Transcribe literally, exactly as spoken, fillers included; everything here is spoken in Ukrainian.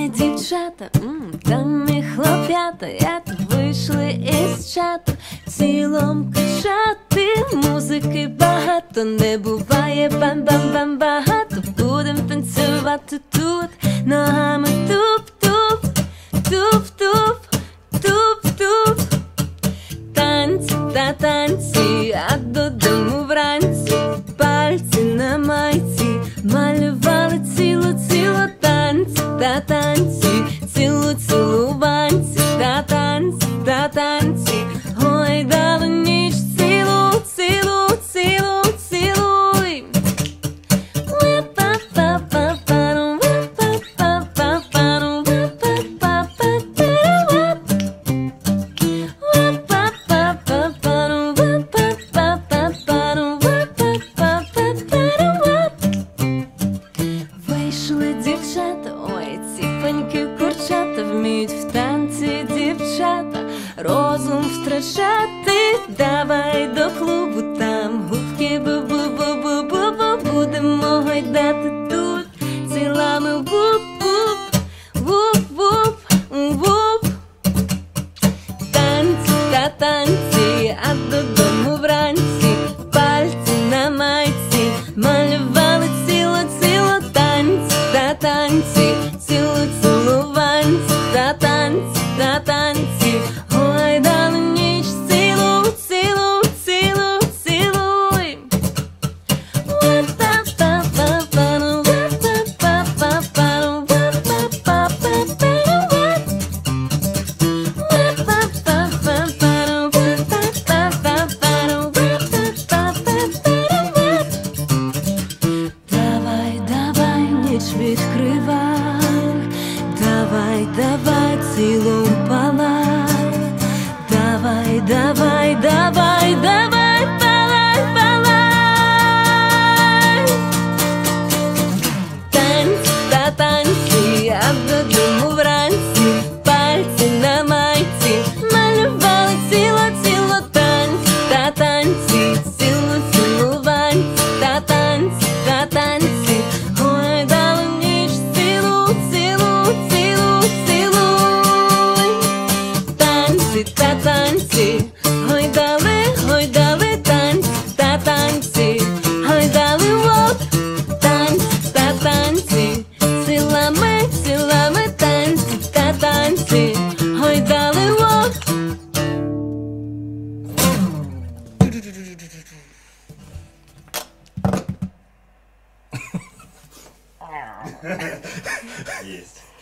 є дівчата, м, там і хлоп'ята, як вийшли із чату, цілом кричати, музики багато, не буває бам-бам-бам багато. Будем танцювати тут, ногами туп-туп, туп-туп, туп-туп. Танці та танці, а додому вранці, пальці на майці, малювали цілу-цілу танці та танці, цілу-цілуванці та танці та танці. Ой, дали ніч цілу, цілу, цілу, цілуй. Вийшли дівчата, ой, ці паньки курчата, вміють в танці дівчата розум втрачати. Давай до клубу, там губки бу-бу-бу-бу-бу-бу. Будемо гойдати тут цілами вуп-вуп, вуп-вуп, вуп. Танці та танці, а додому вранці, пальці на майці, малювали цілу-цілу танці та танці, цілу-цілуванці та танці та танці. Ой, дали ніч цілу, цілу, цілу, цілуй. Давай, давай, ніч відкривай, давай, давай, цілу палай, давай, давай, давай, давай, палай, палай. Танці та танці, а додому вранці, пальці на майці, малювали ціло-ціло танці та танці, цілу-цілуванці та танці та танці. Ой, дали ніч цілу, цілу, цілу, цілуй. Танці та танці, гойдали, гойдали танці та танці, гойдали воп. Танці та танці, цілами, цілами танці та танці, гойдали воп. Есть.